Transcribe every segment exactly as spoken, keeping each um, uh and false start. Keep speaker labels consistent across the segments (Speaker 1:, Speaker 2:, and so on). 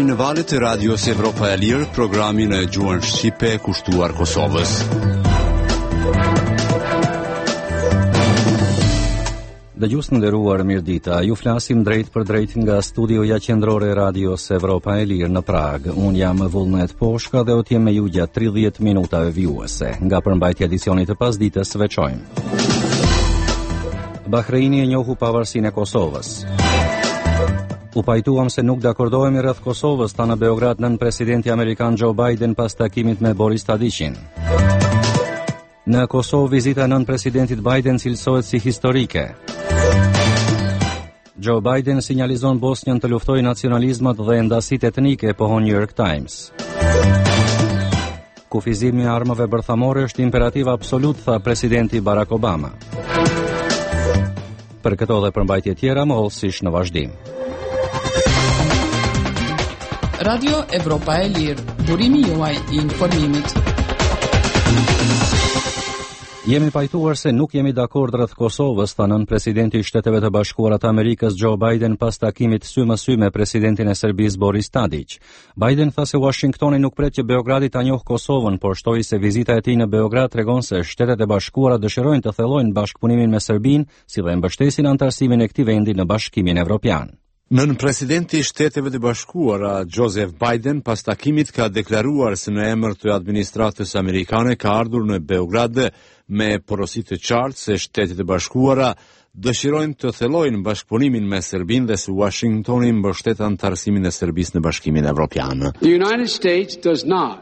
Speaker 1: në valët e radios Evropa e Lirë, programin e gjuhën shqipe kushtuar Kosovës.
Speaker 2: Dëgjues të nderuar, mirëdita. Ju flasim drejt për drejt nga studioja qendrore e radios Evropa e Lirë në Prag. Unë jam Vullnet Poshka dhe do të jem me ju gjatë tridhjetë minutave vijuese. Nga përmbajtja e edicionit të pasdites veçojmë. Bahreini e njohu pavarësinë e Kosovës. U pajtuam se nuk dakordohemi rreth Kosovës, tha në Beograd nën presidenti amerikan Joe Biden pas takimit me Boris Tadićin. Në Kosovë vizita e nën presidentit Biden cilësohet si historike. Joe Biden sinjalizon Bosnjën të luftojë nacionalizmat dhe ndasitë etnike, pohon New York Times. Kufizimi i armëve bërthamore është imperativ absolut, tha presidenti Barack Obama. Për këto dhe përmbajtje tjera, mollësisht në vazhdim.
Speaker 3: Radio Evropa e Lirë, burimi juaj i informimit.
Speaker 2: Jemi pajtuar se nuk jemi dakord rreth Kosovës, tha nën presidenti i Shteteve të Bashkuara të Amerikës Joe Biden pas takimit sy më sy me presidentin e Serbisë Boris Tadić. Biden tha se Washingtoni nuk pret që Beogradi ta njohë Kosovën, por shtoi se vizita e tij në Beograd tregon se Shtetet e Bashkuara dëshirojnë të thellojnë bashkëpunimin me Serbinë, si dhe mbështesin antarësimin e këtij vendi në Bashkimin Evropian.
Speaker 1: Nën presidenti i Shteteve të Bashkuara Joseph Biden pas takimit ka deklaruar se në emër të administratës amerikane ka ardhur në Beograd me porosi të qartë se Shtetet e Bashkuara dëshirojnë të thellojnë bashkëpunimin me Serbinë dhe se Washingtoni mbështet antarësimin e Serbisë në Bashkimin Evropian.
Speaker 4: The United States does not,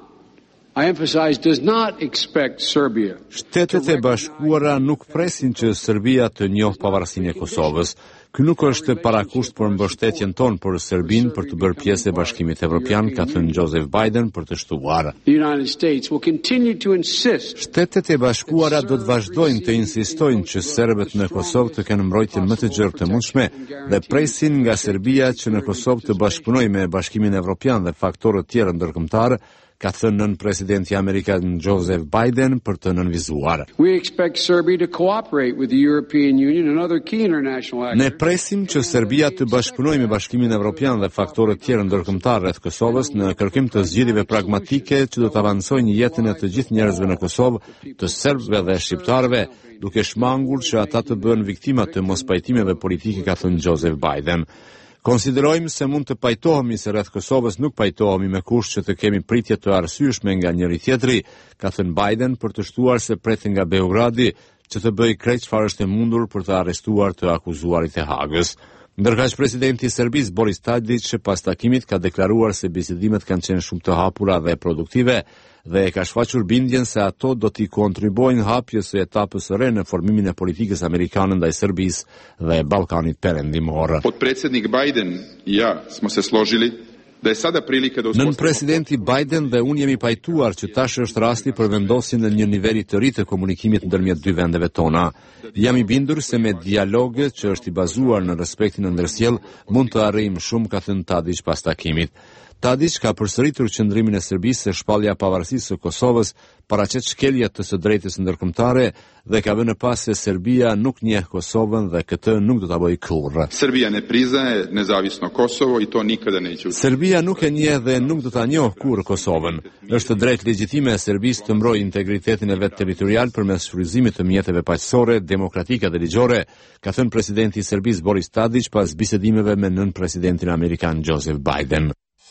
Speaker 4: I emphasize, does not expect Serbia.
Speaker 1: Shtetet e Bashkuara nuk presin që Serbia të njohë pavarësinë e Kosovës. Ky nuk është parakusht për mbështetjen tonë për Serbinë për të bërë pjesë e Bashkimit Evropian, ka thënë Joseph Biden për të shtuar.
Speaker 4: The United States will continue to insist.
Speaker 1: Shtetet e Bashkuara do të vazhdojnë të insistojnë që serbët në Kosovë të kenë mbrojtjen më të gjerë të mundshme dhe presin nga Serbia që në Kosovë të bashkëpunojë me Bashkimin Evropian dhe faktorët tjerë ndërkombëtar, ka thënë nën presidenti amerikan Joseph Biden për të nënvizuar.
Speaker 4: We expect Serbia to cooperate with the European Union and other key international actors.
Speaker 1: Ne presim që Serbia të bashkëpunojë me Bashkimin Evropian dhe faktorët tjerë ndërkombëtar rreth Kosovës në kërkim të zgjidhjeve pragmatike që do të avancojnë jetën e të gjithë njerëzve në Kosovë, të serbëve dhe shqiptarëve, duke shmangur që ata të bëhen viktima të mospajtimeve politike, ka thënë Joseph Biden. Konsiderojmë se mund të pajtohemi se rreth Kosovës nuk pajtohemi me kusht që të kemi pritje të arsyeshme nga njëri tjetri, ka thënë Biden për të shtuar se pret nga Beogradi që të bëjë krejt çfarë është e mundur për të arrestuar të akuzuarit e Hagës. Ndërkaq presidenti i Serbisë Boris Tadić pas takimit ka deklaruar se bisedimet kanë qenë shumë të hapura dhe produktive dhe e ka shfaqur bindjen se ato do t'i kontribuojnë hapjes së etapës së re në formimin e politikës amerikane ndaj Serbisë dhe Ballkanit Perëndimor.
Speaker 5: Potpredsjednik Biden i ja smo se složili da je sada prilika da
Speaker 1: Nën presidenti Biden dhe unë jemi pajtuar që tash është rasti për vendosjen në një niveli të ri të komunikimit ndërmjet dy vendeve tona. Jam i bindur se me dialog që është i bazuar në respektin ndërsjellë mund të arrijmë shumë, ka thënë Tadić pas takimit. Tadić ka përsëritur qëndrimin e Serbisë se shpallja e pavarësisë së Kosovës paraqet shkelje të së drejtës ndërkombëtare dhe ka vënë pas se Serbia nuk njeh Kosovën dhe këtë nuk do ta bëjë kurrë.
Speaker 5: Serbia ne priznaje nezavisno Kosovo i to nikada neće.
Speaker 1: Serbia nuk e njeh dhe nuk do ta njohë kurrë Kosovën. Është drejt legjitime e Serbisë të mbrojë integritetin e vet territorial përmes shfrytëzimit të mjeteve paqësore, demokratike dhe ligjore, ka thënë presidenti i Serbisë Boris Tadić pas bisedimeve me nën presidentin amerikan Joseph Biden.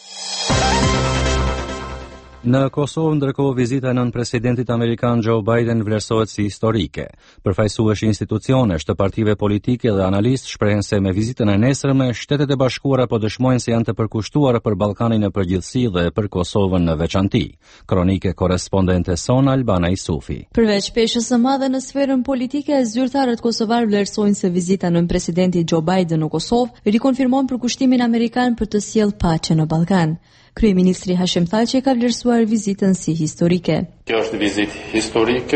Speaker 2: Në Kosovë, ndërkohë, vizita e nën presidentit amerikan Joe Biden vlerësohet si historike. Përfaqësues institucionesh të partive politike dhe analistë shprehen se me vizitën e nesërme, Shtetet e Bashkuara po dëshmojnë se janë të përkushtuara për Ballkanin në përgjithësi dhe për Kosovën në veçanti. Kronike korrespondente son Albana Isufi.
Speaker 6: Përveç peshës së madhe në sferën politike, zyrtarët kosovar vlerësojnë se vizita nën presidenti Joe Biden në Kosovë rikonfirmon përkushtimin amerikan për të sjellë paqe në Ballkan. Kryeministri Hashim Thaçi ka vlerësuar vizitën si historike.
Speaker 7: Kjo është vizitë historike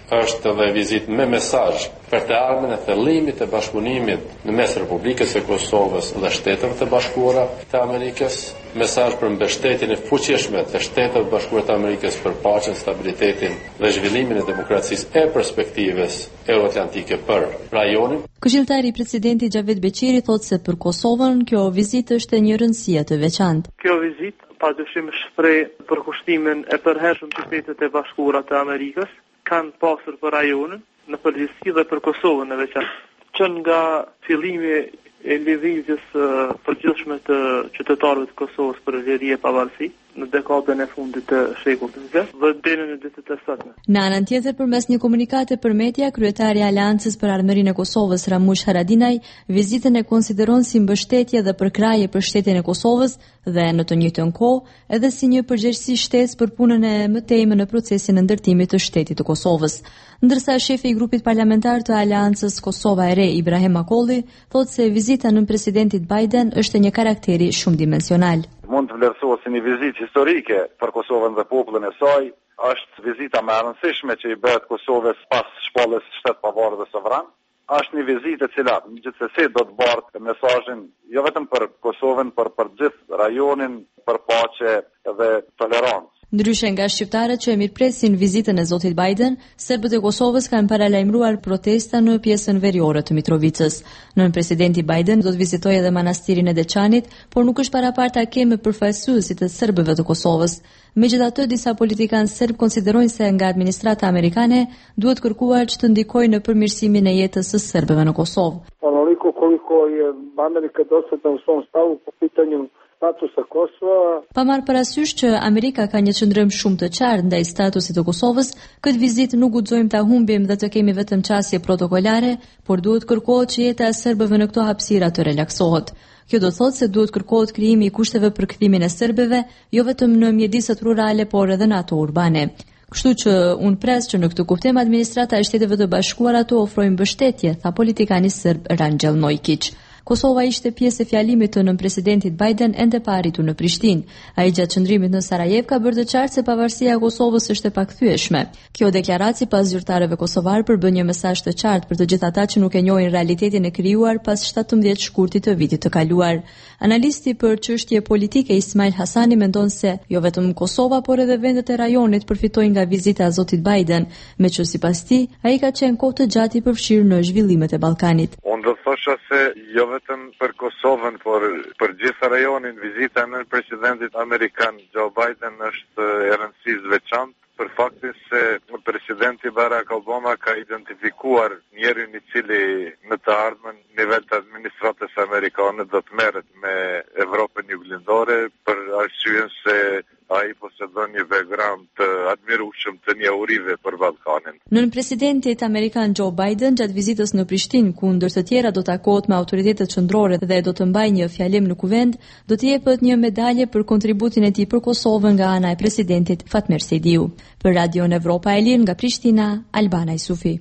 Speaker 7: është edhe vizitë me mesazh për të ardhmen e thellimit të bashkëpunimit në mes Republikës së Kosovës dhe Shteteve të Bashkuara të Amerikës, mesazh për mbështetjen e fuqishme të Shteteve të Bashkuara të Amerikës për paqen, stabilitetin dhe zhvillimin e demokracisë e perspektivës euroatlantike për rajonin.
Speaker 6: Këshilltari i presidentit Xhavet Beqiri thotë se për Kosovën kjo vizitë është e një rëndësie të veçantë.
Speaker 8: Kjo vizitë padyshim shpreh përkushtimin e përhershëm të Shtetet e Bashkuara të Amerikës kanë pasur për rajonin në përgjithësi dhe për Kosovën në veçantë. Që nga fillimi e lëvizjes uh, përgjithshme të qytetarëve të Kosovës për vlerë e pavarësi në dekadën e fundit të shekullit të njëzet dhe deri në ditët e sotme.
Speaker 6: Në anën tjetër, përmes një komunikate për media, kryetari i Aleancës për Armërinë e Kosovës Ramush Haradinaj vizitën e konsideron si mbështetje dhe përkraje për shtetin e Kosovës dhe në të njëjtën kohë edhe si një përgjegjësi shtesë për punën e mëtejme në procesin e ndërtimit të shtetit të Kosovës. Ndërsa shefi i grupit parlamentar të Aleancës Kosova e Re, Ibrahim Akolli, thotë se vizita nën presidentit Biden është një karakteri shumë dimensional.
Speaker 9: Mund të vlerësohet si një vizitë historike për Kosovën dhe popullin e saj. Është vizita më e rëndësishme që i bëhet Kosovës pas shpalljes së shtetit pavarur dhe sovran. Është një vizitë e cila gjithsesi do të bartë mesazhin jo vetëm për Kosovën, por për gjithë rajonin, për paqe dhe tolerancë.
Speaker 6: Ndryshe nga shqiptarët që e mirëpresin vizitën e zotit Biden, serbët e Kosovës kanë paralajmëruar protesta në pjesën veriore të Mitrovicës. Nën presidenti Biden do të vizitojë edhe manastirin e Deçanit, por nuk është paraparta kemë përfaqësuesit e serbëve të Kosovës. Megjithatë, disa politikanë serb konsiderojnë se nga administrata amerikane duhet kërkuar që të ndikojë në përmirësimin e jetës së serbëve në Kosovë.
Speaker 10: Onoliko koliko je Amerika dosada u svom stavu po pitanju statusa Kosova.
Speaker 6: Pa marrë parasysh që Amerika ka një qëndrim shumë të qartë ndaj statusit të Kosovës, këtë vizitë nuk guxojmë ta humbim dhe të kemi vetëm çësje protokolare, por duhet kërkohet që jeta e serbëve në këto hapësira të relaksohet. Kjo do të thotë se duhet kërkohet krijimi i kushteve për kthimin e serbëve, jo vetëm në mjediset rurale, por edhe në ato urbane. Kështu që unë pres që në këtë kuptim administrata e Shteteve të Bashkuara të ofrojë mbështetje, tha politikani serb Rangjel Nojkić. Kosova ishte pjesë e fjalimit të nënpresidentit Biden ende pa arritur në Prishtinë. Ai gjatë qëndrimit në Sarajev ka bërë të qartë se pavarësia e Kosovës është e pakthyeshme. Kjo deklaratë sipas zyrtarëve kosovar përbën një mesazh të qartë për të gjithë ata që nuk e njohin realitetin e krijuar pas shtatëmbëdhjetë shkurtit të vitit të kaluar. Analisti për çështje politike Ismail Hasani mendon se jo vetëm Kosova, por edhe vendet e rajonit përfitojnë nga vizita e zotit Biden, me që sipas tij ai ka qenë kohë të gjatë i përfshirë në zhvillimet e Ballkanit.
Speaker 9: Unë do thosha se jo vetëm për Kosovën, por për gjithë rajonin, vizita e presidentit amerikan Joe Biden është e rëndësishme veçantë për faktin se presidenti Barack Obama ka identifikuar njerin i cili në të ardhmen nivel të administratës amerikane do të merret me Evropën juglindore për arsyeën se ai posedon një background të admirueshëm të njohurive për Ballkanin.
Speaker 6: Nën presidentit amerikan Joe Biden gjatë vizitës në Prishtinë, ku ndër të tjera do takohet me autoritetet qendrore dhe do të mbajë një fjalim në kuvend, do të jepet një medalje për kontributin e tij për Kosovën nga ana e presidentit Fatmir Sejdiu. Për Radion Evropa e Lirë nga Prishtina, Albana Isufi.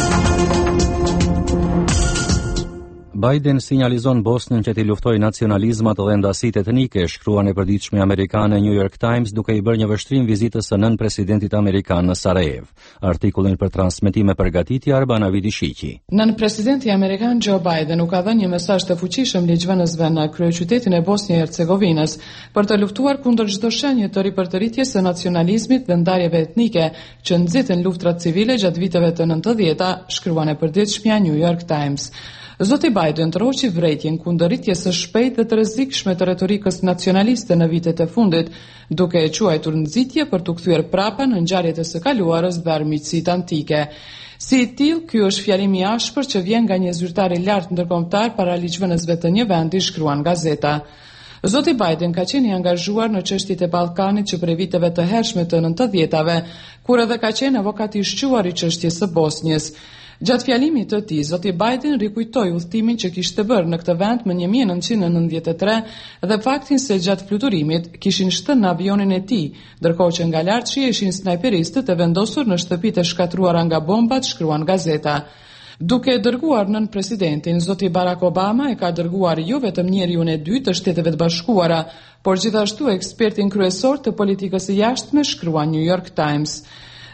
Speaker 2: Biden sinjalizon Bosnën që t'i luftojë nacionalizmat dhe ndasitë etnike, shkruan e përditshme amerikane New York Times duke i bërë një vështrim vizitës së nën presidentit amerikan në Sarajev. Artikullin për transmetim e përgatitje Arbana Vidishiqi.
Speaker 3: Nën presidenti amerikan Joe Biden u ka dhënë një mesazh të fuqishëm ligjvënësve në kryeqytetin e Bosnjë e Hercegovinës për të luftuar kundër çdo shenje të ripërtëritjes së nacionalizmit dhe ndarjeve etnike që nxitën luftrat civile gjatë viteve të nëntëdhjetë, shkruan e përditshmja New York Times. Zoti Biden troqi vërejtjen kundëritjes së shpejtë dhe të rrezikshme të retorikës nacionaliste në vitet e fundit, duke e quajtur nxitje për t'u kthyer prapa në ngjarjet e së kaluarës dhe armiqësitë antike. Si i tillë, ky është fjalim i ashpër që vjen nga një zyrtar i lartë ndërkombëtar para ligjvënësve të një vendi, shkruan gazeta. Zoti Biden ka qenë i angazhuar në çështjet e Ballkanit që prej viteve të hershme të nëntëdhjetave, kur edhe ka qenë avokat i shquar i çështjes së Bosnjës. Gjatë fjalimit të tij, zoti Biden rikujtoi udhëtimin që kishte bërë në këtë vend më një mijë e nëntëqind e nëntëdhjetë e tre dhe faktin se gjatë fluturimit kishin shtënë në avionin e tij, ndërkohë që nga lart shiheshin snajperistët e vendosur në shtëpitë e shkatruara nga bombat, shkruan gazeta. Duke e dërguar nën presidentin, zoti Barack Obama e ka dërguar jo vetëm njeriun e dytë të Shteteve të Bashkuara, por gjithashtu ekspertin kryesor të politikës së jashtme, shkruan New York Times.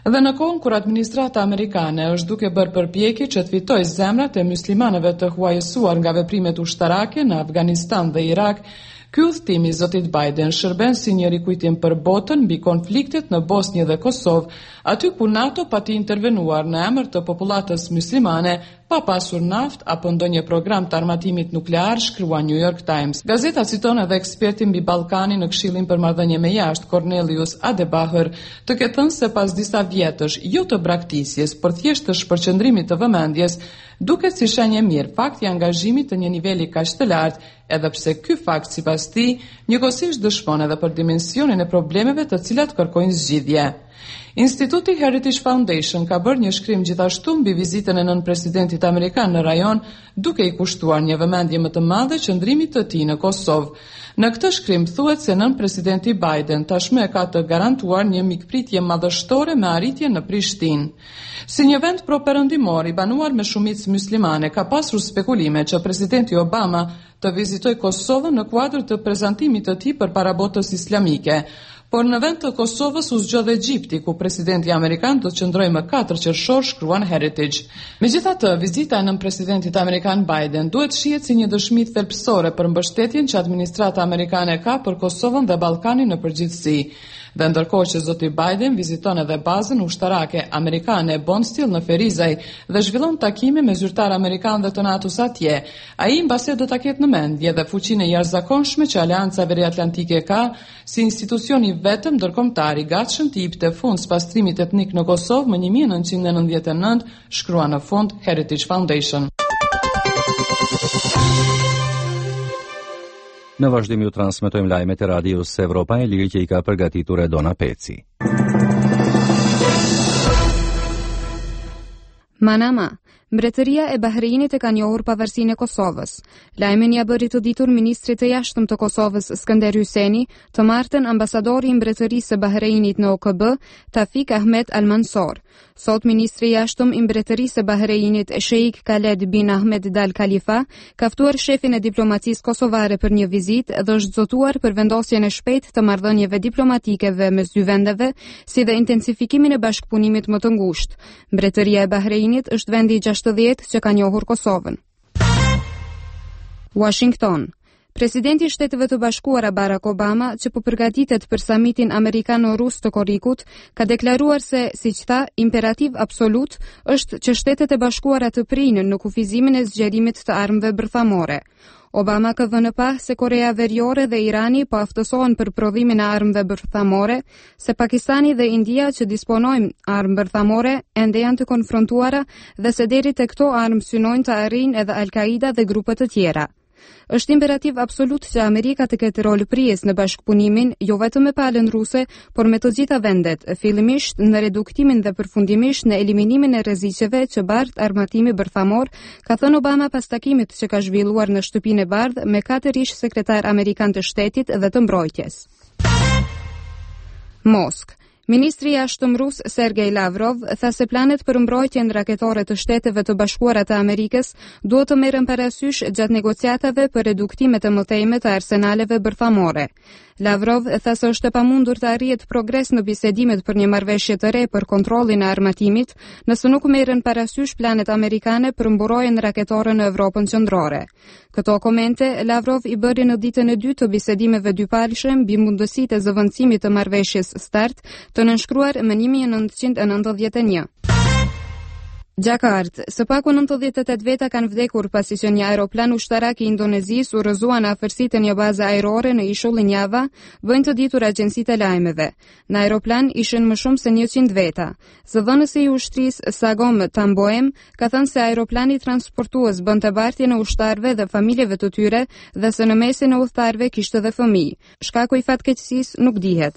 Speaker 3: Dhe në kohën kur administrata amerikane është duke bërë përpjekje që të fitojë zemrat e muslimanëve të huajësuar nga veprimet ushtarake në Afganistan dhe Irak, ky udhëtim i zotit Biden shërben si një rikujtim për botën mbi konfliktet në Bosnjë dhe Kosovë, aty ku NATO pati intervenuar në emër të popullatës muslimane pa pasur naft apo ndonjë program të armatimit nuklear, shkrua New York Times. Gazeta citon edhe ekspertin mbi Ballkanin në Këshillin për Marrëdhënie me Jashtë, Cornelius Adebacher, të ketë thënë se pas disa vjetësh jo të braktisjes, por thjesht të shpërqendrimit të vëmendjes, duket si shenjë e mirë fakti i angazhimit të një niveli kaq të lartë, edhe pse ky fakt sipas tij njëkohësisht dëshmon edhe për dimensionin e problemeve të cilat kërkojnë zgjidhje. Instituti Heritage Foundation ka bërë një shkrim gjithashtu mbi vizitën e nën presidentit amerikan në rajon, duke i kushtuar një vëmendje më të madhe qëndrimit të tij në Kosovë. Në këtë shkrim thuhet se nën presidenti Biden tashmë e ka të garantuar një mikpritje madhështore me arritje në Prishtinë. Si një vend pro-perëndimor i banuar me shumicë muslimane, ka pasur spekulime që presidenti Obama të vizitoj Kosovën në kuadër të prezantimit të tij përpara botës islamike. Por në vend të Kosovës u zgjodhi Egjipti, ku presidenti amerikan do të qëndrojë më katër qershor, shkruan Heritage. Megjithatë, vizita e nën presidentit amerikan Biden duhet shihet si një dëshmi thelbësore për mbështetjen që administrata amerikane ka për Kosovën dhe Ballkanin në përgjithësi. Dhe ndërkohë që zoti Biden viziton edhe bazën ushtarake amerikane Bondsteel në Ferizaj dhe zhvillon takime me zyrtar amerikan dhe të NATO-s atje, ai mbase do ta ketë në mendje dhe fuqinë e jashtëzakonshme që Aleanca Veriatlantike ka si institucioni vetëm ndërkombëtar i gatshëm të jepte fund pastrimit etnik në Kosovë më një mijë e nëntëqind e nëntëdhjetë e nëntë, shkrua në fund Heritage Foundation.
Speaker 2: Në vazhdim ju transmetojmë lajmet e radios Evropa e Liri që i ka përgatitur Edona Peci.
Speaker 11: Manama. Mbretëria e Bahreinit e ka njohur pavarësinë e Kosovës. Lajmin ja bëri të ditur ministrit të jashtëm të Kosovës Skënder Hyseni, të martën ambasadori i Mbretërisë së Bahreinit në O K B, Tafik Ahmed Al-Mansor. Sot ministri i jashtëm i Mbretërisë së Bahreinit, Sheikh Khaled bin Ahmed Dal Khalifa, ka ftuar shefin e diplomacisë kosovare për një vizitë dhe është zotuar për vendosjen e shpejtë të marrëdhënieve diplomatikeve mes dy vendeve, si dhe intensifikimin e bashkëpunimit më të ngushtë. Mbretëria e Bahreinit është vendi i gjashtëdhjetë që ka njohur Kosovën. Washington. Presidenti i Shteteve të Bashkuara Barack Obama, që po përgatitet për samitin amerikano-rus të Korrikut, ka deklaruar se, siç tha, imperativ absolut është që Shtetet e Bashkuara të prinën në kufizimin e zgjerimit të armëve bërthamore. Obama ka vënë pa se Korea Veriore dhe Irani po aftësohen për prodhimin e armëve bërthamore, se Pakistani dhe India që disponojnë armë bërthamore ende janë të konfrontuara dhe se deri te këto armë synojnë të arrijnë edhe Al-Qaida dhe grupe të tjera. Është imperativ absolut që Amerika të ketë rol prijes në bashkëpunimin, jo vetëm me palën ruse, por me të gjitha vendet, fillimisht në reduktimin dhe përfundimisht në eliminimin e rreziqeve që bart armatimi bërthamor, ka thënë Obama pas takimit që ka zhvilluar në shtëpinë e bardhë me katër ish sekretar amerikan të shtetit dhe të mbrojtjes. Moskë. Ministri i jashtëm rus Sergej Lavrov tha se planet për mbrojtjen raketore të Shteteve të Bashkuara të Amerikës duhet të merren parasysh gjatë negociatave për reduktime të mëtejme të arsenaleve bërthamore. Lavrov tha se është e pamundur të arrihet progres në bisedimet për një marrëveshje të re për kontrollin e armatimit, nëse nuk merren parasysh planet amerikane për mburojtjen raketore në Evropën qendrore. Këto komente Lavrov i bëri në ditën e dytë të bisedimeve dypalëshe mbi mundësitë e zëvendësimit të marrëveshjes START, të nënshkruar më një mijë e nëntëqind e nëntëdhjetë e një. Jakartë, së paku nëntëdhjetë e tetë veta kanë vdekur pasi që një aeroplan ushtarak i Indonezisë u rrëzua në afërsitë e një baze ajrore në ishullin Java, bëjnë të ditur agjencitë e lajmeve. Në aeroplan ishin më shumë se njëqind veta. Zëdhënësi i ushtrisë Sagom Tamboem ka thënë se aeroplani transportues bënte bartje në ushtarëve dhe familjeve të tyre dhe se në mesin e udhëtarëve kishte edhe fëmijë. Shkaku i fatkeqësisë nuk dihet.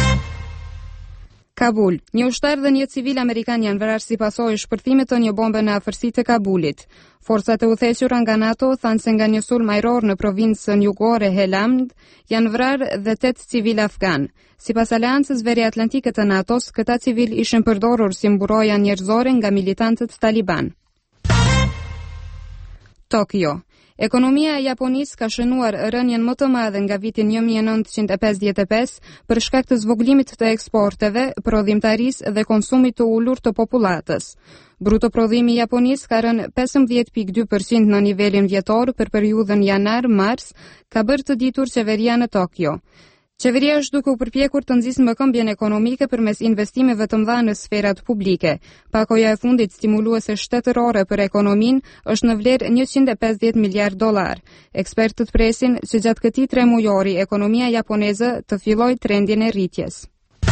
Speaker 11: Kabul. Një ushtar dhe një civil amerikan janë vrarë si pasojë shpërthimit të një bombe në afërsitë e Kabulit. Forcat e udhëhequra nga NATO thanë se nga një sulm ajror në provincën jugore Helmand janë vrarë dhe tetë civil afgan. Sipas Aleancës Veriatlantike të NATO-s, këta civil ishin përdorur si mburoja njerëzore nga militantët Taliban. Tokyo. Ekonomia e Japonisë ka shënuar rënien më të madhe nga viti një mijë e nëntëqind e pesëdhjetë e pesë për shkak të zvogëlimit të eksporteve, prodhimtarisë dhe konsumit të ulur të popullatës. Bruto prodhimi i Japonisë ka rënë pesëmbëdhjetë pikë dy përqind në nivelin vjetor për periudhën janar-mars, ka bërë të ditur qeveria në Tokyo. Qeveria është duke u përpjekur të nxjisë mbikëmbjen ekonomike përmes investimeve të mëdha në sferat publike. Pakoja e fundit stimuluese shtetërore për ekonominë është në vlerë njëqind e pesëdhjetë miliardë dollar. Ekspertët presin që gjatë këtij tremujori ekonomia japoneze të fillojë trendin e rritjes.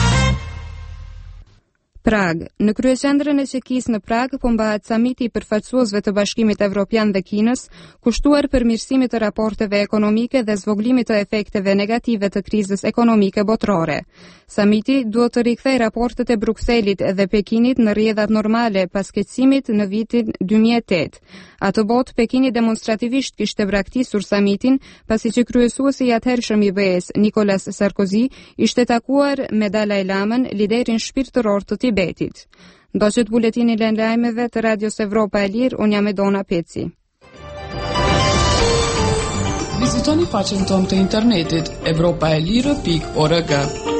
Speaker 11: Prag. Në kryeqendrën e Çekisë në Prag po mbahet samiti i përfaqësuesve të Bashkimit Evropian dhe Kinës, kushtuar përmirësimit të raporteve ekonomike dhe zvogëlimit të efekteve negative të krizës ekonomike botërore. Samiti duhet të rikthejë raportet e Brukselit dhe Pekinit në rrjedhat normale pas keqësimit në vitin dy mijë e tetë. Atë botë Pekini demonstrativisht kishte braktisur samitin pasi që kryesuesi i atëhershëm i B E-s, Nicolas Sarkozy, ishte takuar me Dalai Lamën, liderin shpirtëror të Tibetit. Ndoqët buletini lajmeve të Radios Evropa e Lirë, unë jam Edona Peci.
Speaker 3: Vizitoni faqen tonë të internetit evropaelire pikë org.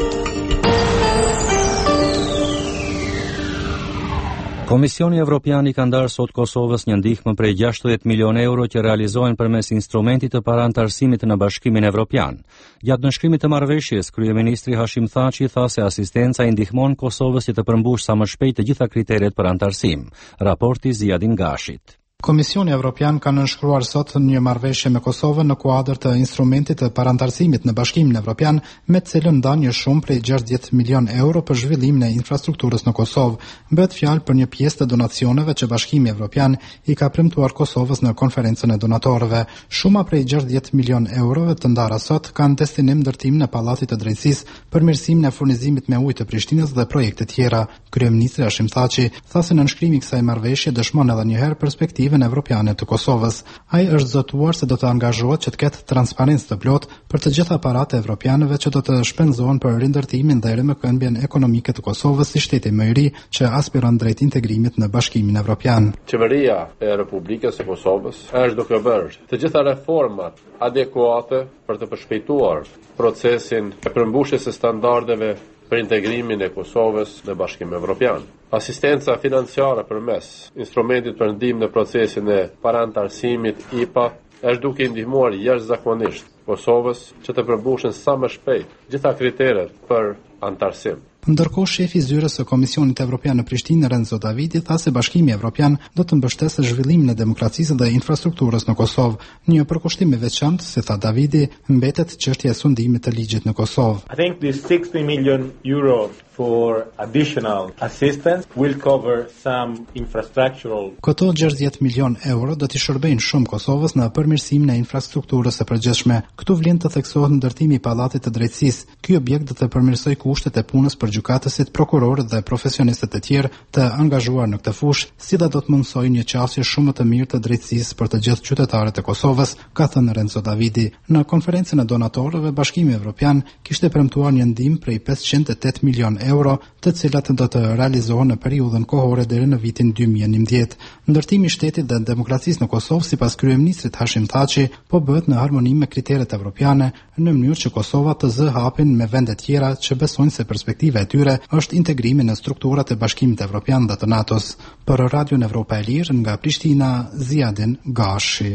Speaker 2: Komisioni Evropian i ka ndarë sot Kosovës një ndihmë prej gjashtëdhjetë milionë euro që realizohen përmes instrumentit të parantarësimit në Bashkimin Evropian. Gjatë nënshkrimit të marrëveshjes, kryeministri Hashim Thaçi tha se asistenca i ndihmon Kosovës që të përmbush sa më shpejt të gjitha kriteret për antarësim. Raporti Ziadin Gashit.
Speaker 12: Komisioni Evropian ka nënshkruar sot një marrëveshje me Kosovën në kuadër të instrumentit të parantarësimit në Bashkimin Evropian, me të cilën ndan një shumë prej gjashtëdhjetë milionë euro për zhvillimin e infrastrukturës në Kosovë. Bëhet fjalë për një pjesë të donacioneve që Bashkimi Evropian i ka premtuar Kosovës në konferencën e donatorëve. Shuma prej gjashtëdhjetë milionë eurove të ndara sot kanë destinim ndërtimin e Pallatit të Drejtësisë, përmirësimin e furnizimit me ujë të Prishtinës dhe projekte tjera. Kryeministri Hashim Thaçi tha se nënshkrimi i kësaj marrëveshje dëshmon edhe një herë perspektivën evropiane të Kosovës. Ai është zotuar se do të angazhohet që të ketë transparencë të plotë për të gjitha paratë evropianëve që do të shpenzohen për rindërtimin dhe rimëkëmbjen ekonomike të Kosovës si shteti më i ri që aspiron drejt integrimit në Bashkimin Evropian.
Speaker 7: Qeveria e Republikës së Kosovës është duke bërë të gjitha reformat adekuate për të përshpejtuar procesin e përmbushjes së standardeve për integrimin e Kosovës në Bashkimin Evropian. Asistenca financiare përmes instrumentit për ndihmë në procesin e parantarësimit I P A është duke i ndihmuar jashtëzakonisht Kosovës që të përmbushen sa më shpejt gjitha kriteret për antarësim.
Speaker 12: Ndërkohë, shefi i zyrës së Komisionit Evropian në Prishtinë, Renzo Davidi, tha se Bashkimi Evropian do të mbështesë zhvillimin e demokracisë dhe infrastrukturës në Kosovë. Një përkushtim i veçantë, si tha Davidi, mbetet çështja e sundimit të ligjit në Kosovë.
Speaker 13: I think this sixty million euro for additional assistance will cover some infrastructural.
Speaker 12: Këto gjashtëdhjetë milionë euro do t'i shërbejnë shumë Kosovës në përmirësimin e infrastrukturës së përgjithshme. Këtu vlen të theksohet ndërtimi i Pallatit të Drejtësisë. Ky objekt do të përmirësojë kushtet e punës për gjykatësit, prokurorët dhe profesionistët e tjerë të angazhuar në këtë fushë, si dhe do të mundsojë një qasje shumë të mirë të drejtësisë për të gjithë qytetarët e Kosovës, ka thënë Renzo Davidi. Në konferencën e donatorëve, Bashkimi Evropian kishte premtuar një ndihmë prej pesëqind e tetë milionë euro, të cilat do të realizohen në periudhën kohore deri në vitin dy mijë e njëmbëdhjetë. Ndërtimi i shtetit dhe demokracisë në Kosovë, sipas kryeministrit Hashim Thaçi, po bëhet në harmonim me kriteret evropiane, në mënyrë që Kosova të zë hapin me vende tjera që besojnë se perspektiva e tyre është integrimi në strukturat e Bashkimit Evropian dhe të NATO-s. Për Radion Evropa e Lirë, nga Prishtina, Ziadin Gashi.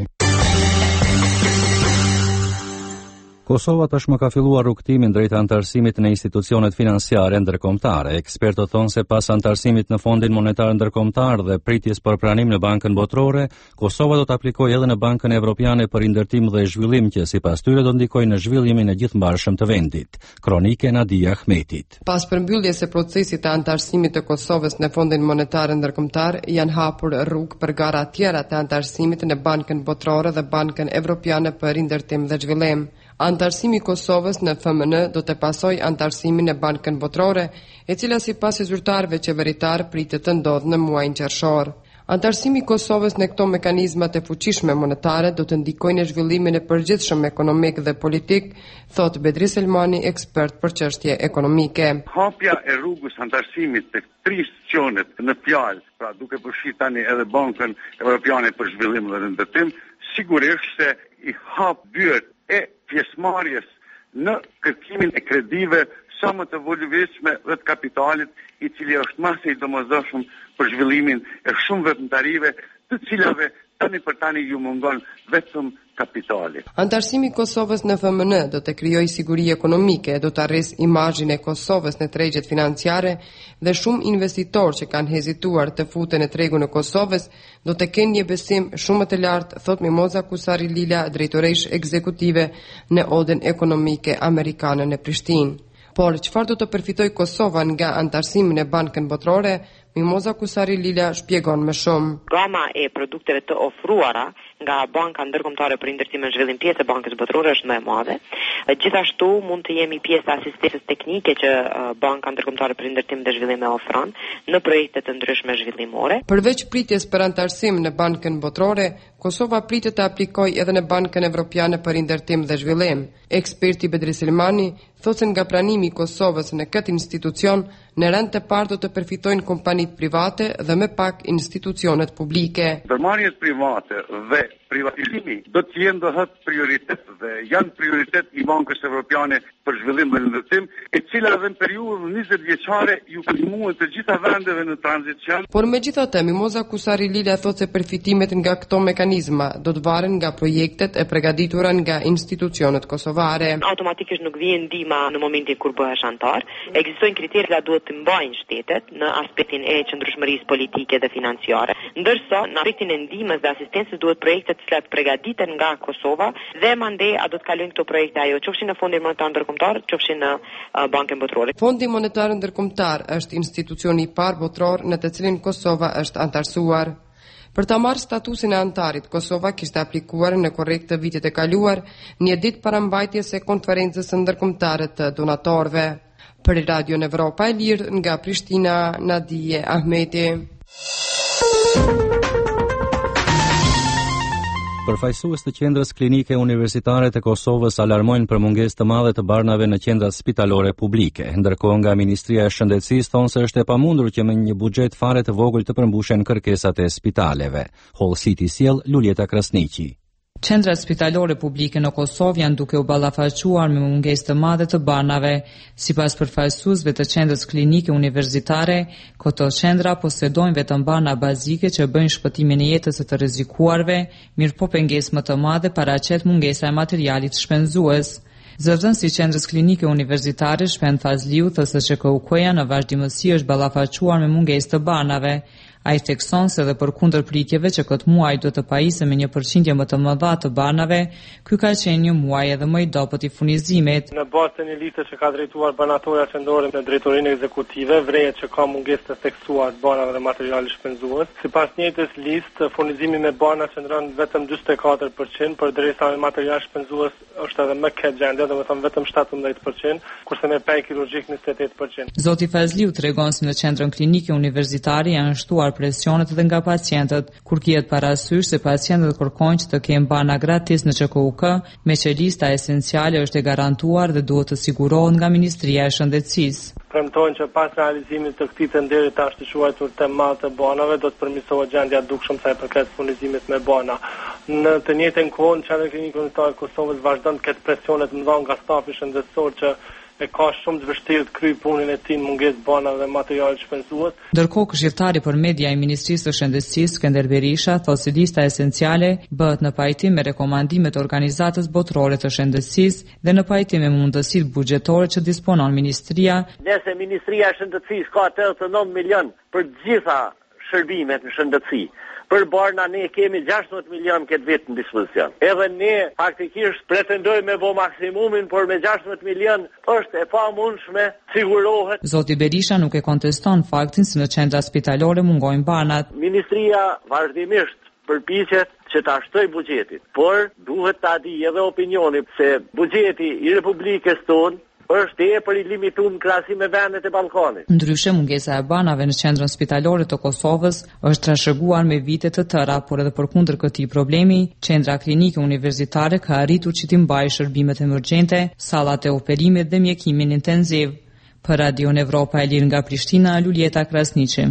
Speaker 2: Kosova tashmë ka filluar rrugtimin drejt antarësimit në institucionet financiare ndërkombëtare. Ekspertët thonë se pas antarësimit në Fondin Monetar Ndërkombëtar dhe pritjes për pranim në Bankën Botërore, Kosova do të aplikojë edhe në Bankën Evropiane për indërtim dhe zhvillim që sipas tyre do ndikojë në zhvillimin e gjithëmbarshëm të vendit. Kronike Nadia Ahmetit.
Speaker 14: Pas përmbylljes së procesit të antarësimit të Kosovës në Fondin Monetar Ndërkombëtar, janë hapur rrugë për gara tjera të antarësimit në Bankën Botërore dhe Bankën Evropiane për indërtim dhe zhvillim. Antarësimi i Kosovës në F M N do të pasojë antarësimin në Bankën Botërore, e cila sipas zyrtarëve qeveritar pritet të ndodhë në muajin qershor. Antarësimi i Kosovës në këto mekanizmat e fuqishme monetare do të ndikojë në zhvillimin e përgjithshëm ekonomik dhe politik, thot Bedri Selmani, ekspert për çështje ekonomike.
Speaker 9: Hapja e rrugës antarësimit të tre institucionet në fjalë, pra duke përfshirë tani edhe Bankën Evropiane për zhvillim dhe rindërtim, sigurisht se i hap dyert e pjesëmarrjes në kërkimin e kredive sa më të volumshme dhe të kapitalit, i cili është masë i domosdoshëm për zhvillimin e shumë veprimtarive, të cilave tani për tani ju mungon vetëm kapitali.
Speaker 14: Antarësimi i Kosovës në F M N do të krijojë siguri ekonomike, do të arrisë imazhin e Kosovës në tregjet financiare dhe shumë investitorë që kanë hezituar të futen në tregun e Kosovës do të kenë një besim shumë të lartë, thot Mimoza Kusari Lila, drejtoresh ekzekutive në Odën Ekonomike Amerikane në Prishtinë. Por çfarë do të përfitojë Kosova nga antarësimi në Bankën Botërore? Mimoza Kusari Lila shpjegon më shumë.
Speaker 15: Gama e produkteve të ofruara nga Banka Ndërkombëtare për Ndërtim dhe Zhvillim, pjesë e Bankës Botërore, është më e madhe. Gjithashtu mund të jemi pjesë e asistencës teknike që Banka Ndërkombëtare për Ndërtim dhe Zhvillim e ofron në projekte të ndryshme zhvillimore.
Speaker 14: Përveç pritjes për antarësim në Bankën Botërore, Kosova pritet të aplikojë edhe në Bankën Evropiane për Ndërtim dhe Zhvillim. Eksperti Bedri Selmani thotë se nga pranimi i Kosovës në këtë institucion, në rend të parë do të përfitojnë kompanitë private dhe më pak institucionet publike.
Speaker 9: Ndërmarrjet private dhe privatizimi do të jenë do thot prioritet dhe janë prioritet i Bankës Evropiane për Zhvillim dhe Ndërtim, e cila edhe në periudhën njëzet vjeçare ju ndihmuan të gjitha vendeve në tranzicion.
Speaker 14: Por megjithatë, Mimoza Kusari Lila thotë se përfitimet nga këto mekanizma do të varen nga projektet e përgatitura nga institucionet kosovare.
Speaker 15: Automatikisht nuk vjen ndihma në momentin kur bëhesh antar. Ekzistojnë kriteret që duhet të mbajnë shtetet në aspektin e qëndrueshmërisë politike dhe financiare, ndërsa në aspektin e ndihmës dhe asistencës duhet projekte të cilat përgatiten nga Kosova dhe mandej a do të kalojnë këto projekte ajo qofshin në Fondin Monetar Ndërkombëtar, qofshin në uh, Bankën Botërore.
Speaker 14: Fondi Monetar Ndërkombëtar është institucioni i parë botror në të cilin Kosova është antarësuar. Për ta marrë statusin e antarit, Kosova kishte aplikuar në korrekt të vitit e kaluar, një ditë para mbajtjes së konferencës ndërkombëtare të donatorëve. Për Radio Evropa e Lirë nga Prishtina, Nadije Ahmeti.
Speaker 2: Përfaqësues të qendrës klinike universitare të Kosovës alarmojnë për mungesë të madhe të barnave në qendrat spitalore publike, ndërkohë nga Ministria e Shëndetësisë thonë se është e pamundur që me një buxhet fare të vogël të përmbushen kërkesat e spitaleve. Hall City sjell Luljeta Krasniqi.
Speaker 16: Qendrat spitalore publike në Kosovë janë duke u ballafaquar me mungesë të madhe të barnave. Sipas përfaqësuesve të qendrës klinike universitare, këto qendra posedojnë vetëm barna bazike që bëjnë shpëtimin e jetës së të rrezikuarve, mirëpo pengesë më të madhe paraqet mungesa e materialit shpenzues. Zëvendësi i qendrës klinike universitare Shpend Fazliu thotë se K U K-ja në vazhdimësi është ballafaquar me mungesë të barnave. Ai thekson se edhe përkundër pritjeve që këtë muaj do të pajisë me një përqindje më të mëdha të barnave, ky ka qenë një muaj edhe më i dobët i furnizimit.
Speaker 8: Në bazë të një liste që ka drejtuar banatoria qendrore në drejtorinë ekzekutive, vrejet që ka mungesë të theksuar barnave dhe materiale shpenzues. Sipas njëjtës listë, furnizimi me barna qëndron vetëm njëzet e katër përqind, përderisa me material shpenzues është edhe më keq gjendja, domethënë vetëm shtatëmbëdhjetë përqind, kurse me pej kirurgjik njëzet e tetë përqind.
Speaker 16: Zoti Fazliu tregon se në qendrën klinike universitare janë shtuar presionet edhe nga pacientët, kur kihet parasysh se pacientët kërkojnë që të kenë barna gratis në Q K U K, me që lista esenciale është e garantuar dhe duhet të sigurohet nga Ministria e Shëndetësisë.
Speaker 8: Premtojnë që pas realizimit të këtij tenderi tash të quajtur tem madh të banave do të përmirësohet gjendja e dukshëm sa i përket furnizimit me bana. Në të njëjtën kohë, Qendra Klinike Universitare e Kosovës vazhdon të ketë presione të mëdha nga stafi shëndetësor që e ka shumë të vështirë të kryej punën e tij në mungesë banave dhe materiale shpenzues.
Speaker 16: Ndërkohë, këshilltari për media i Ministrisë së Shëndetësisë, Skënder Berisha, thotë se lista esenciale bëhet në pajtim me rekomandimet e Organizatës Botërore të Shëndetësisë dhe në pajtim me mundësitë buxhetore që disponon Ministria.
Speaker 17: Nëse Ministria e Shëndetësisë ka tetëdhjetë e nëntë milion për gjitha shërbimet në shëndetësi, për barna ne kemi gjashtëdhjetë milion këtë vit në dispozicion. Edhe ne faktikisht pretendojmë me bo maksimumin, por me gjashtëdhjetë milion është e pamundshme, sigurohet.
Speaker 16: Zoti Berisha nuk e konteston faktin se në qendra spitalore mungojnë barnat.
Speaker 17: Ministria vazhdimisht përpiqet që ta shtojë buxhetin, por duhet ta di edhe opinioni se buxheti i Republikës tonë është tepër i limituar në krahasim me vendet e Ballkanit.
Speaker 16: Ndryshe, mungesa e banave në qendrën spitalore të Kosovës është trashëguar me vite të tëra, por edhe përkundër këtij problemi, qendra klinike universitare ka arritur që të mbajë shërbimet emergjente, sallat e operimit dhe mjekimin intenziv. Për Radio Evropa e Lirë nga Prishtina, Luljeta Krasniqi.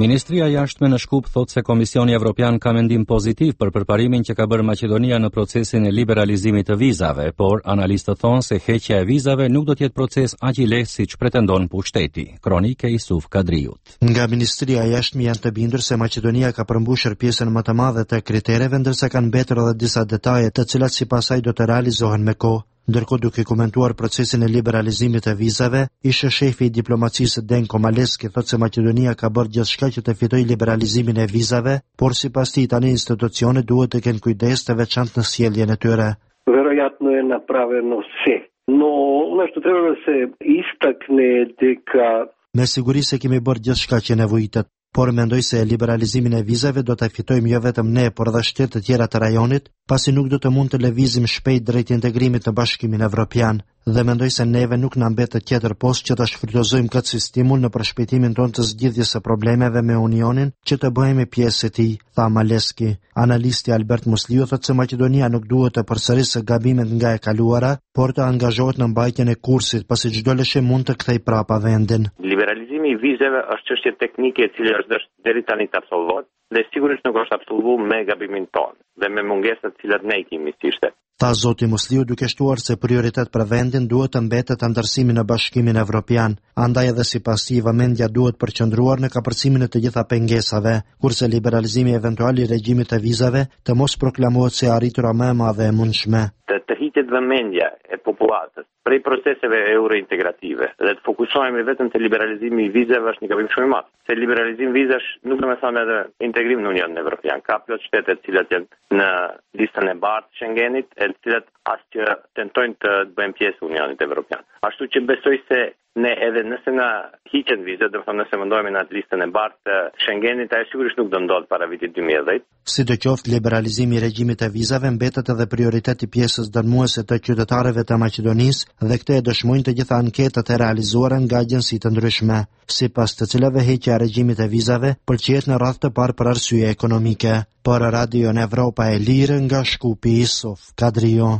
Speaker 2: Ministria e Jashtme në Shkup thot se Komisioni Evropian ka mendim pozitiv për përparimin që ka bërë Maqedonia në procesin e liberalizimit të vizave, por analistët thonë se heqja e vizave nuk do të jetë proces aq i lehtë siç pretendon pushteti. Kronike i Suf Kadriut.
Speaker 18: Nga Ministria e Jashtme janë të bindur se Maqedonia ka përmbushur pjesën më të madhe të kritereve, ndërsa kanë mbetur edhe disa detaje të cilat sipas saj do të realizohen me kohë. Ndërkohë, duke komentuar procesin e liberalizimit të vizave, ish shefi i diplomacisë Denko Maleski thotë se Maqedonia ka bërë gjithçka që të fitojë liberalizimin e vizave, por sipas tij tani institucionet duhet të kenë kujdes të veçantë në sjelljen e tyre.
Speaker 10: Вероятно е направено все. Но нещо трябва да се изтъкне дека
Speaker 18: Me siguri se kemi bërë gjithçka që nevojitet, por mendoj se liberalizimin e vizave do ta fitojmë jo vetëm ne, por edhe shtetet të tjera të rajonit, pasi nuk do të mund të lëvizim shpejt drejt integrimit në Bashkimin Evropian, dhe mendoj se neve nuk na mbetet tjetër post që ta shfrytëzojmë këtë stimul në përshpejtimin tonë të zgjidhjes së problemeve me Unionin, që të bëhemi pjesë e tij, tha Maleski. Analisti Albert Musliu thotë se Maqedonia nuk duhet të përsërisë gabimet nga e kaluara, por të angazhohet në mbajtjen e kursit, pasi çdo lëshim mund të kthej prapa vendin.
Speaker 19: Liberalizimi i vizave është çështje teknike e cila është deri tani të absolvohet, dhe sigurisht nuk është absolvu me gabimin tonë dhe me mungesat të cilat ne i kemi si shtet.
Speaker 18: Tha zoti Musliu duke shtuar se prioritet për vendin duhet të mbetet ndërësimi në Bashkimin Evropian, andaj edhe sipas tij vëmendja duhet përqendruar në kapërcimin e të gjitha pengesave, kurse liberalizimi eventual i regjimit të vizave të mos proklamohet se arritura më e madhe e mundshme.
Speaker 19: Të, të hiqet vëmendja e popullatës prej proceseve eurointegrative dhe të fokusohemi vetëm te liberalizimi i vizave është një gabim shumë i madh. Se liberalizimi i vizash nuk do të thonë edhe integrim në Unionin Evropian. Ka plot shtete të cilat janë në listën e bardhë të Schengenit, e të cilat as që tentojnë të bëjnë pjesë e Unionit Evropian. Ashtu që besoj se ne edhe nëse na hiqen vizat, do të thonë nëse mendojmë në atë listën e bardhë të Schengenit, ajo sigurisht nuk do ndodh para vitit dy mijë e dhjetë.
Speaker 18: Sidoqoftë, liberalizimi i regjimit të vizave mbetet edhe prioritet i pjesës dënmuese të qytetarëve të Maqedonisë, dhe këtë e dëshmojnë të gjitha anketat e realizuara nga agjenci të ndryshme, sipas të cilave heqja e regjimit të vizave përqehet në radhë të parë për arsye ekonomike. Për Radio Evropa e Lirë nga Shkupi i Suf Kadrio.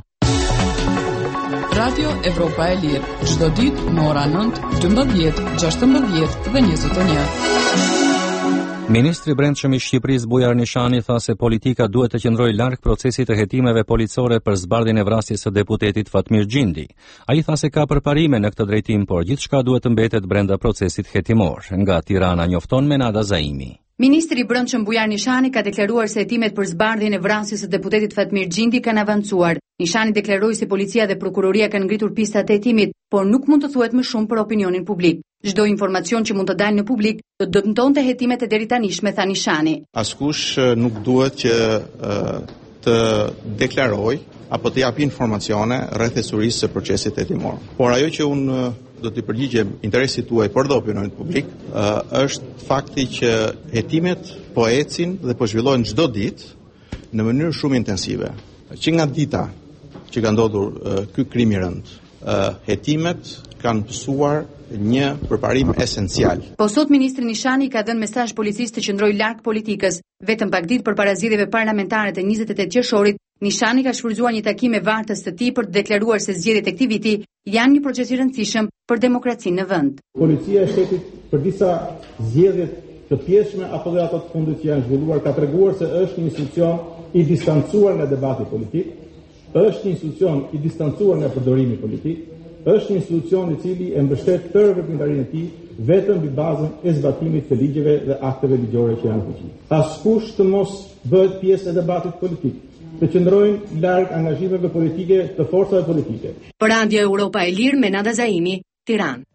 Speaker 3: Radio Evropa e Lirë, çdo ditë në ora nëntë, dymbëdhjetë, gjashtëmbëdhjetë dhe njëzet e një.
Speaker 2: Ministri i Brendshëm i Shqipërisë Bujar Nishani tha se politika duhet të qëndrojë larg procesit të hetimeve policore për zbardhjen e vrasjes së deputetit Fatmir Gjindi. Ai tha se ka përparime në këtë drejtim, por gjithçka duhet të mbetet brenda procesit hetimor. Nga Tirana njofton Menada Zaimi.
Speaker 20: Ministri i Brendshëm Bujar Nishani ka deklaruar se hetimet për zbardhjen e vrasjes së deputetit Fatmir Gjindi kanë avancuar. Nishani deklaroi se policia dhe prokuroria kanë ngritur pistat e hetimit, por nuk mund të thuhet më shumë për opinionin publik. Çdo informacion që mund të dalë në publik do të dëmtonte hetimet e deri tanishme, tha Nishani.
Speaker 21: Askush nuk duhet që të deklaroj apo të jap informacione rreth esurisë së procesit hetimor. Por ajo që unë do të përgjigjem interesit tuaj për dhe opinionit publik, është fakti që hetimet po ecin dhe po zhvillohen çdo ditë në mënyrë shumë intensive. Që nga dita që ka ndodhur ky krim i rënd, hetimet kanë pësuar një përparim esencial.
Speaker 20: Po sot ministri Nishani ka dhënë mesazh policisë të qëndrojë larg politikës. Vetëm pak ditë përpara zgjedhjeve parlamentare të njëzet e tetë qershorit, Nishani ka shfrytzuar një takim me vartës të tij për të deklaruar se zgjedhjet e këtij viti janë një proces i rëndësishëm për demokracinë në vend.
Speaker 13: Policia e shtetit për disa zgjedhje të pjesshme apo dhe ato të fundit që janë zhvilluar ka treguar se është një institucion i distancuar nga debati politik, është një institucion i distancuar nga përdorimi politik, është një institucion i cili e mbështet tërë veprimtarinë e tij vetëm mbi bazën e zbatimit të ligjeve dhe akteve ligjore që janë fuqi. Askush të mos bëhet pjesë e debatit politik, të qëndrojnë larg angazhimeve politike të forcave politike.
Speaker 20: Për Radio Europa e Lirë, Menada Zaimi, Tiranë.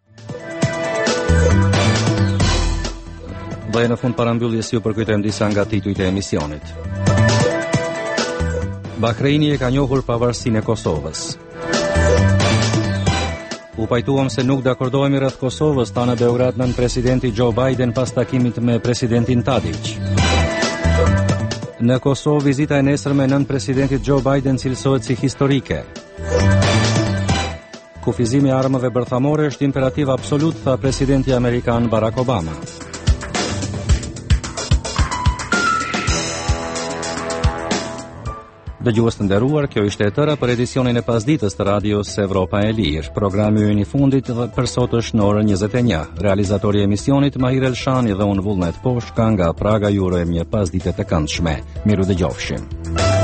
Speaker 2: Dhe në fund parambyljes ju përkujtojmë disa nga titujt e emisionit. Bahreini e ka njohur pavarësinë e Kosovës. U pajtuam se nuk dakordohemi rreth Kosovës, tha në Beograd nën presidenti Joe Biden pas takimit me presidentin Tadić. Në Kosovë vizita e nesërme nën presidentit Joe Biden cilësohet si historike. Kufizimi i armëve bërthamore është imperativ absolut, tha presidenti amerikan Barack Obama. Dëgjues të nderuar, kjo ishte e tëra për edicionin e pasditës të radios Evropa e Lirë. Programi ynë i fundit dhe për sot është në orën njëzet e një. Realizatori i emisionit Mahir Elshani dhe unë Vullnet Poshka nga Praga ju urojmë një pasditë të këndshme. Miru dëgjofshim.